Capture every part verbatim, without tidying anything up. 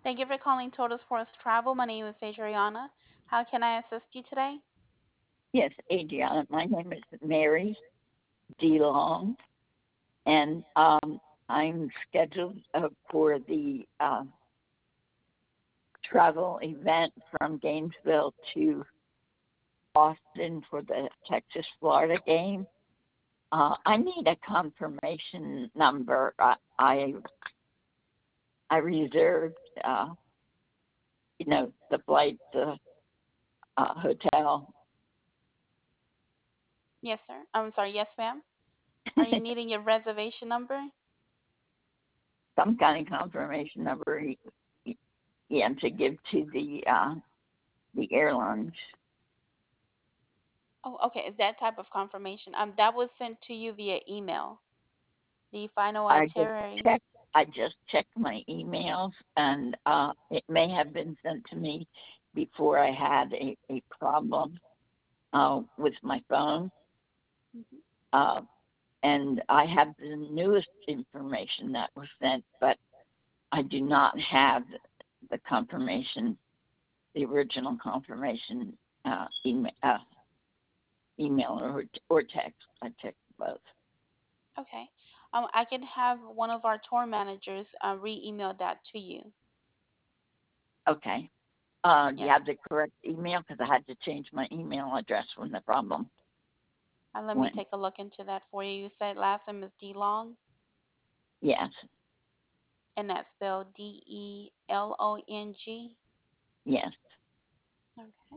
Thank you for calling Total Sports Travel. My name is Adriana. How can I assist you today? Yes, Adriana. My name is Mary DeLong, and um, I'm scheduled uh, for the uh, travel event from Gainesville to Austin for the Texas Florida game. Uh, I need a confirmation number. I I, I reserved, uh, you know, the flight, the uh, hotel, Yes, sir. I'm sorry. Yes, ma'am. Are you needing your reservation number? some kind of confirmation number. Yeah, to give to the uh, the airlines. Oh, okay. Is that type of confirmation? Um, that was sent to you via email. The final I just itinerary. checked. I just checked my emails, and uh, it may have been sent to me before I had a, a problem uh, with my phone. Hmm. Uh, and I have the newest information that was sent, but I do not have the confirmation, the original confirmation uh, email, uh, email or or text. I checked both. Okay. Um, I can have one of our tour managers uh, re-email that to you. Okay. Uh, do you Yes. have the correct email? Because I had to change my email address when the problem Uh, let me went. take a look into that for you. You said last name is D Long, Yes, and that's spelled D E L O N G. yes, Okay.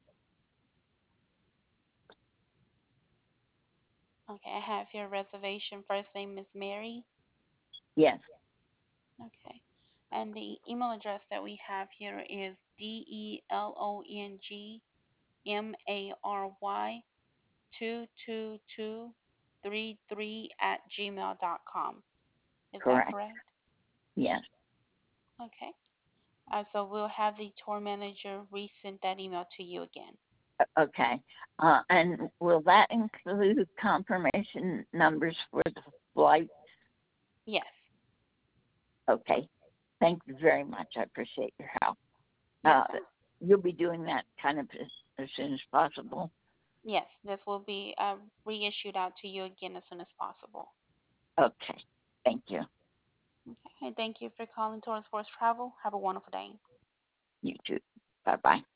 Okay. I have your reservation. First name is Mary. yes, Okay. And the email address that we have here is D E L O N G M A R Y two two two three three at gmail dot com. Is that correct. correct? Yes. Okay. Uh, so we'll have the tour manager resend that email to you again. Okay. Uh, and will that include confirmation numbers for the flight? Yes. Okay. Thank you very much. I appreciate your help. Yes, Uh, sir. you'll be doing that kind of as, as soon as possible. Yes, this will be uh, reissued out to you again as soon as possible. Okay. Thank you. Okay. And thank you for calling Tourist Force Travel. Have a wonderful day. You too. Bye bye.